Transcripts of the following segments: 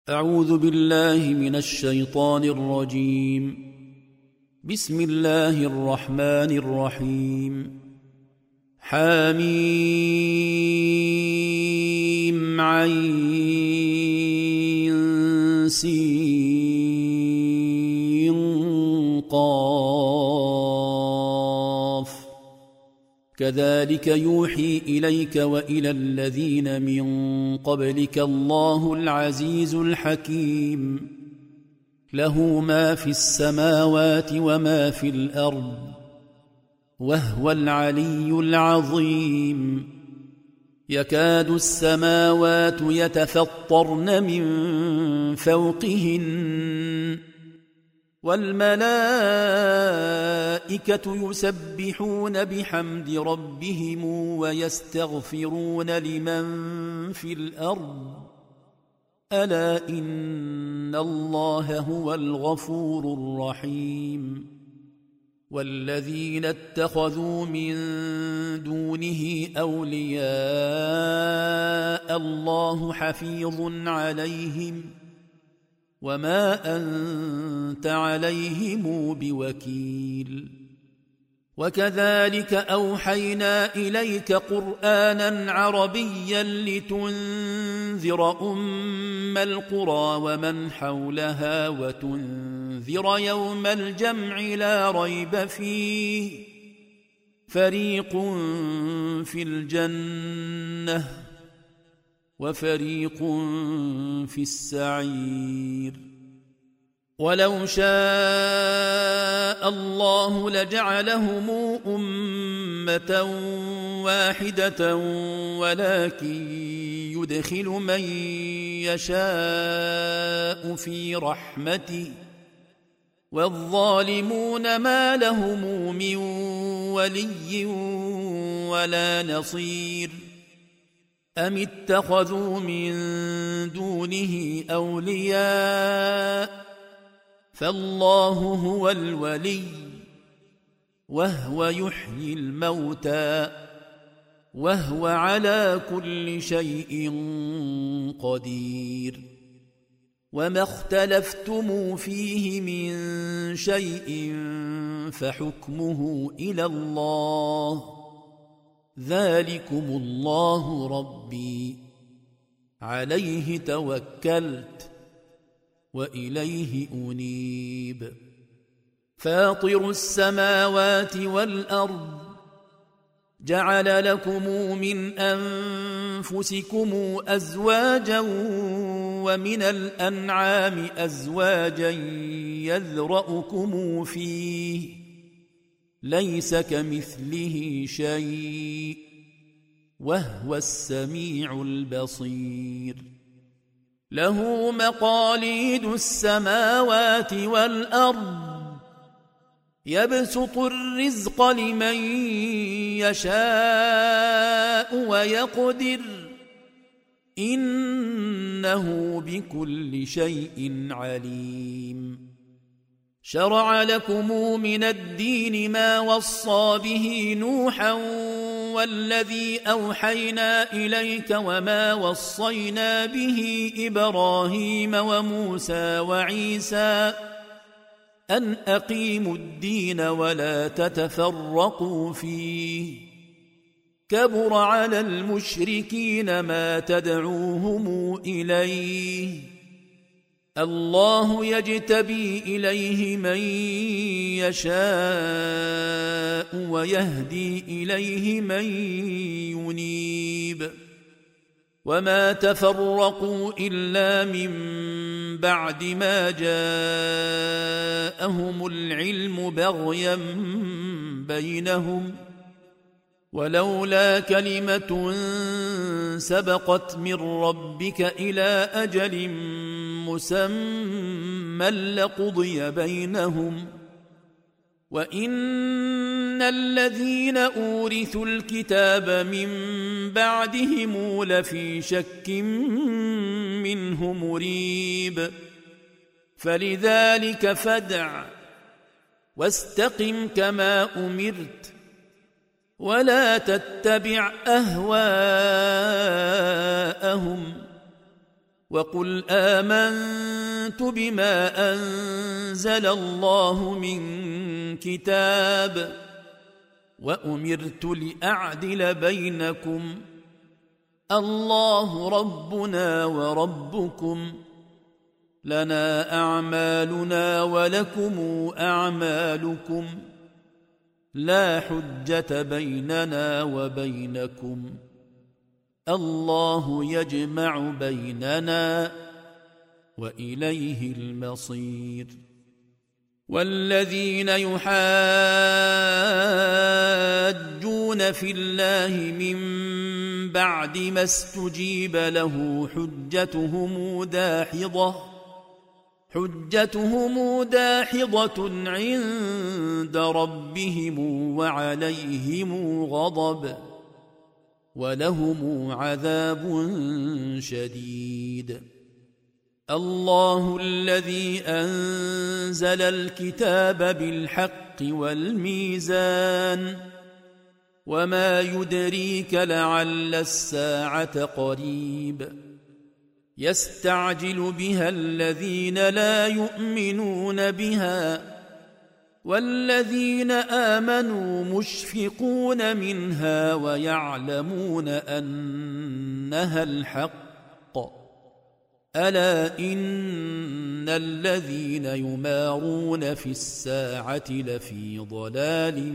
أعوذ بالله من الشيطان الرجيم. بسم الله الرحمن الرحيم. حميم عين سين قاف كذلك يوحي إليك وإلى الذين من قبلك الله العزيز الحكيم له ما في السماوات وما في الأرض وهو العلي العظيم. يكاد السماوات يتفطرن من فوقهن والملائكة يسبحون بحمد ربهم ويستغفرون لمن في الأرض ألا إن الله هو الغفور الرحيم. والذين اتخذوا من دونه أولياء الله حفيظ عليهم وما أنت عليهم بوكيل. وكذلك أوحينا إليك قرآنا عربيا لتنذر أم القرى ومن حولها وتنذر يوم الجمع لا ريب فيه فريق في الجنة وفريق في السعير. ولو شاء الله لجعلهم أمة واحدة ولكن يدخل من يشاء في رحمته والظالمون ما لهم من ولي ولا نصير. أم اتخذوا من دونه أولياء فالله هو الولي وهو يحيي الموتى وهو على كل شيء قدير. وما اختلفتم فيه من شيء فحكمه إلى الله ذلكم الله ربي عليه توكلت وإليه أنيب. فاطر السماوات والأرض جعل لكم من أنفسكم أزواجا ومن الأنعام أزواجا يذرأكم فيه ليس كمثله شيء وهو السميع البصير. له مقاليد السماوات والأرض يبسط الرزق لمن يشاء ويقدر إنه بكل شيء عليم. شرع لكم من الدين ما وصى به نوحا والذي أوحينا إليك وما وصينا به إبراهيم وموسى وعيسى أن أقيموا الدين ولا تتفرقوا فيه كبر على المشركين ما تدعوهم إليه الله يجتبي إليه من يشاء ويهدي إليه من ينيب. وما تفرقوا إلا من بعد ما جاءهم العلم بغيا بينهم ولولا كلمة سبقت من ربك إلى أجل مسمى لقضي بينهم وإن الذين أورثوا الكتاب من بعدهم لفي شك منه مريب. فلذلك فادع واستقم كما أمرت ولا تتبع أهواءهم وقل آمنت بما أنزل الله من كتاب وأمرت لأعدل بينكم الله ربنا وربكم لنا أعمالنا ولكم أعمالكم لا حجة بيننا وبينكم الله يجمع بيننا وإليه المصير والذين يحاجون في الله من بعد ما استجيب له حجتهم داحضة عند ربهم وعليهم غضب ولهم عذاب شديد الله الذي أنزل الكتاب بالحق والميزان وما يدريك لعل الساعة قريب يستعجل بها الذين لا يؤمنون بها والذين آمنوا مشفقون منها ويعلمون أنها الحق ألا إن الذين يمارون في الساعة لفي ضلال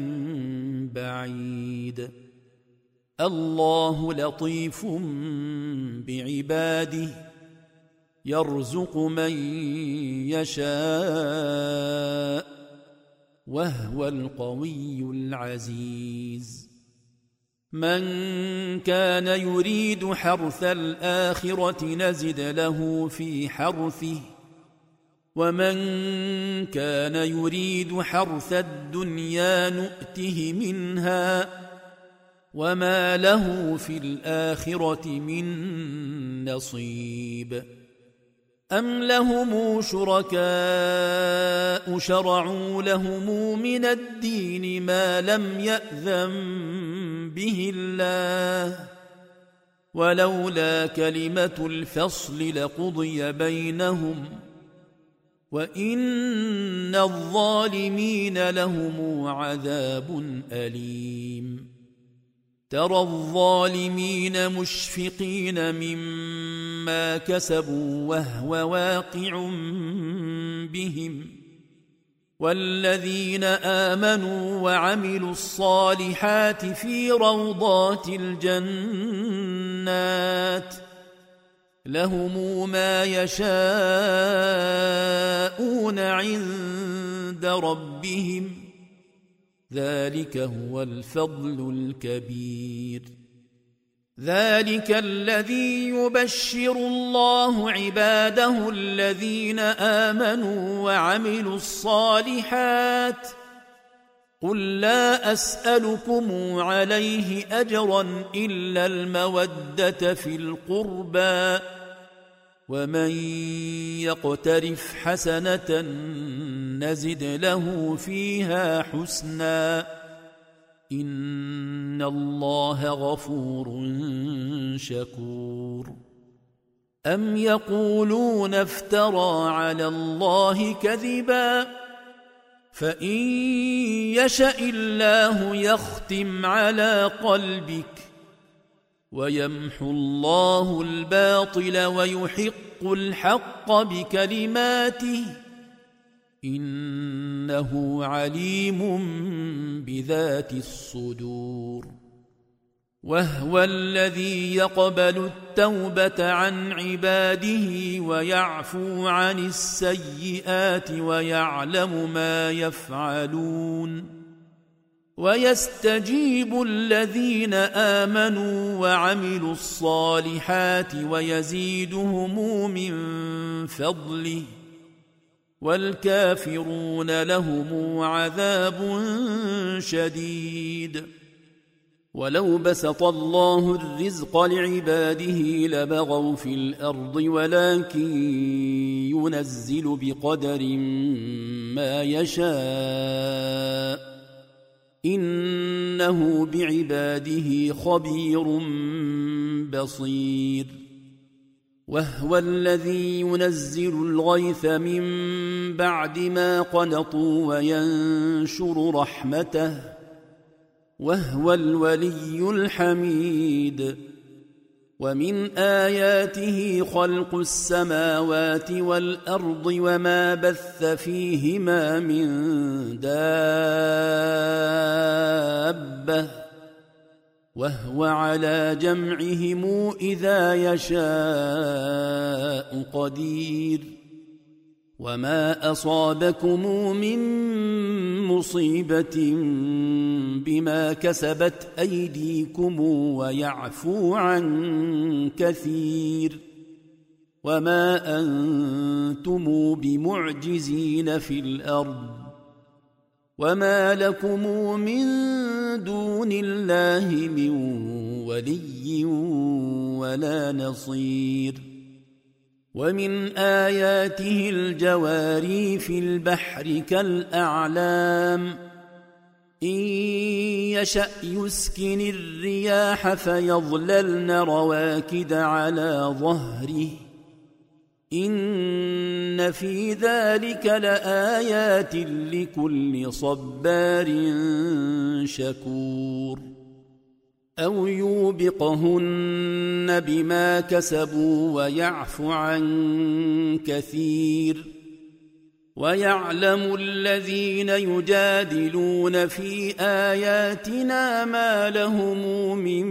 بعيد الله لطيف بعباده يرزق من يشاء وهو القوي العزيز من كان يريد حرث الآخرة نزد له في حرثه ومن كان يريد حرث الدنيا نؤته منها وما له في الآخرة من نصيب أم لهم شركاء شرعوا لهم من الدين ما لم يأذن به الله ولولا كلمة الفصل لقضي بينهم وإن الظالمين لهم عذاب أليم ترى الظالمين مشفقين مما كسبوا وهو واقع بهم والذين آمنوا وعملوا الصالحات في روضات الجنات لهم ما يشاءون عند ربهم ذلك هو الفضل الكبير ذلك الذي يبشر الله عباده الذين آمنوا وعملوا الصالحات قل لا أسألكم عليه أجرا إلا المودة في القربى ومن يقترف حسنة نزد له فيها حسنا إن الله غفور شكور أم يقولون افترى على الله كذبا فإن يشأ الله يختم على قلبك ويمحو الله الباطل ويحق الحق بكلماته إنه عليم بذات الصدور وهو الذي يقبل التوبة عن عباده ويعفو عن السيئات ويعلم ما يفعلون ويستجيب الذين آمنوا وعملوا الصالحات ويزيدهم من فضله والكافرون لهم عذاب شديد ولو بسط الله الرزق لعباده لبغوا في الأرض ولكن ينزل بقدر ما يشاء إنه بعباده خبير بصير وهو الذي ينزل الغيث من بعد ما قنطوا وينشر رحمته وهو الولي الحميد ومن آياته خلق السماوات والأرض وما بث فيهما من دابة وهو على جمعهم إذا يشاء قدير وما أصابكم من مصيبة بما كسبت أيديكم ويعفو عن كثير وما أنتم بمعجزين في الأرض وما لكم من دون الله من ولي ولا نصير ومن آياته الجواري في البحر كالأعلام إن يشأ يسكن الرياح فيظللن رواكد على ظهره إن في ذلك لآيات لكل صبار شكور أو يوبقهن بما كسبوا ويعفو عن كثير ويعلم الذين يجادلون في آياتنا ما لهم من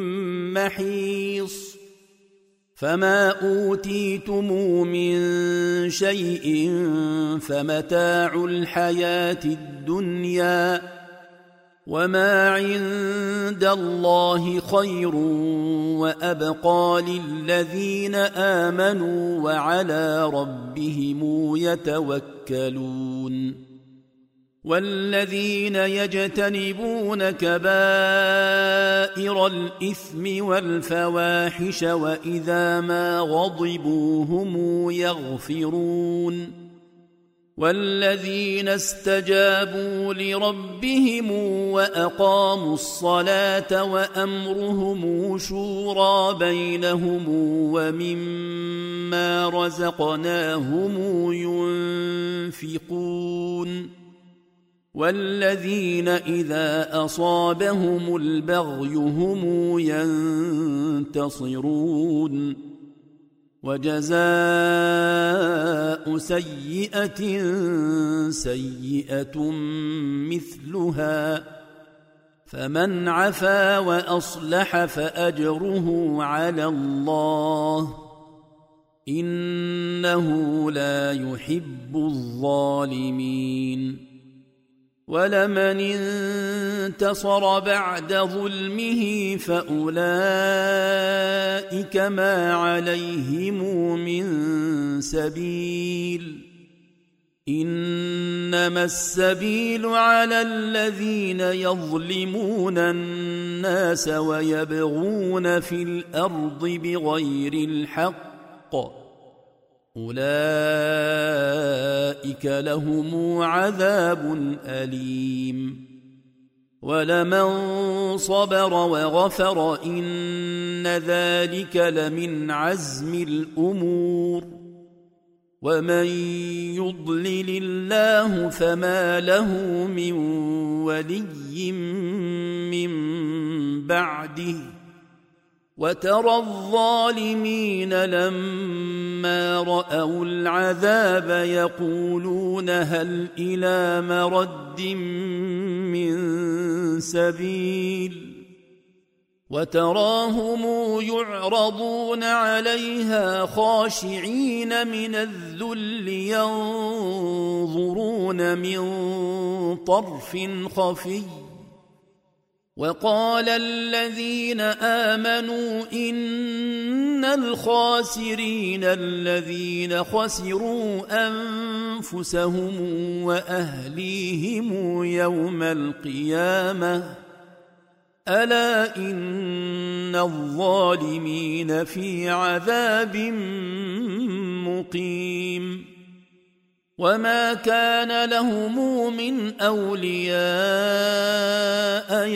محيص فما أوتيتم من شيء فمتاع الحياة الدنيا وما عند الله خير وأبقى للذين آمنوا وعلى ربهم يتوكلون والذين يجتنبون كبائر الإثم والفواحش وإذا ما غضبوا هم يغفرون والذين استجابوا لربهم وأقاموا الصلاة وأمرهم شورى بينهم ومما رزقناهم ينفقون والذين إذا أصابهم البغي هم ينتصرون وجزاء سيئة سيئة مثلها فمن عفا وأصلح فأجره على الله إنه لا يحب الظالمين ولمن انتصر بعد ظلمه فأولئك ما عليهم من سبيل إنما السبيل على الذين يظلمون الناس ويبغون في الأرض بغير الحق أولئك لهم عذاب أليم ولمن صبر وغفر إن ذلك لمن عزم الأمور ومن يضلل الله فما له من ولي من بعده وترى الظالمين لما رأوا العذاب يقولون هل إلى مرد من سبيل وتراهم يعرضون عليها خاشعين من الذل ينظرون من طرف خفي وقال الذين آمنوا إن الخاسرين الذين خسروا أنفسهم وأهليهم يوم القيامة ألا إن الظالمين في عذاب مقيم وما كان لهم من أولياء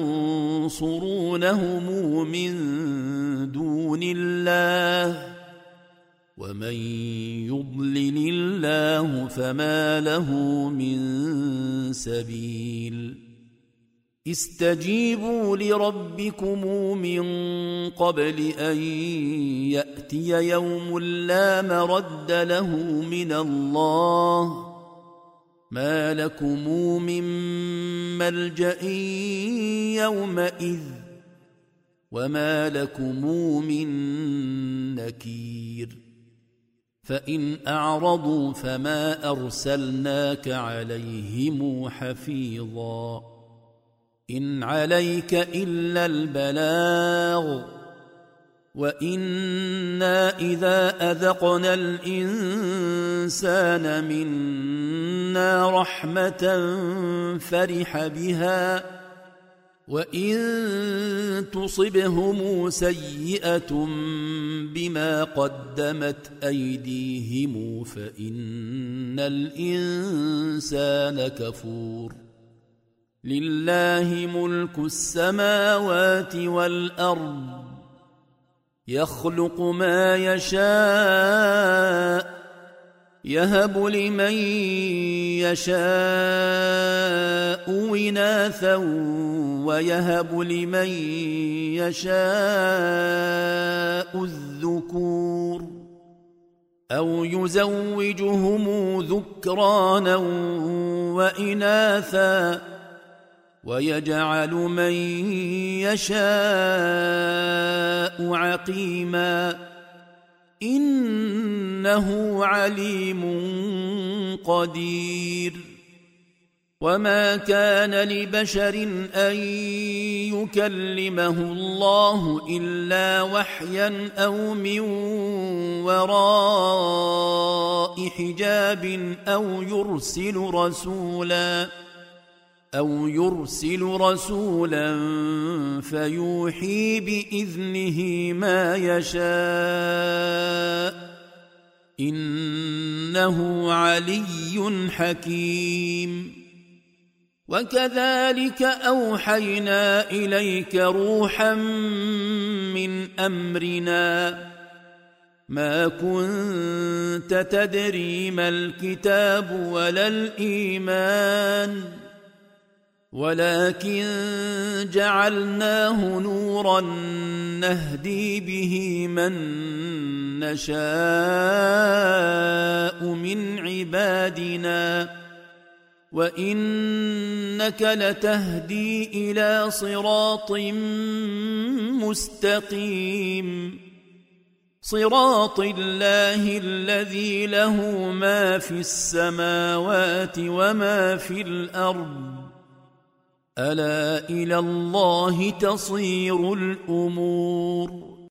ينصرونهم من دون الله ومن يضلل الله فما له من سبيل استجيبوا لربكم من قبل أن يأتي يوم لا مرد له من الله ما لكم من ملجأ يومئذ وما لكم من نكير فإن أعرضوا فما أرسلناك عليهم حفيظا إن عليك إلا البلاغ وإنا إذا أذقنا الإنسان منا رحمة فرح بها وإن تصبهم سيئة بما قدمت أيديهم فإن الإنسان كفور لله ملك السماوات والأرض يخلق ما يشاء يهب لمن يشاء إناثا ويهب لمن يشاء الذكور أو يزوجهم ذكرانا وإناثا ويجعل من يشاء عقيما إنه عليم قدير وما كان لبشر أن يكلمه الله إلا وحيا أو من وراء حجاب أو يرسل رسولا فيوحي بإذنه ما يشاء إنه علي حكيم وكذلك أوحينا إليك روحا من أمرنا ما كنت تدري ما الكتاب ولا الإيمان ولكن جعلناه نورا نهدي به من نشاء من عبادنا وإنك لتهدي إلى صراط مستقيم صراط الله الذي له ما في السماوات وما في الأرض ألا إلى الله تصير الأمور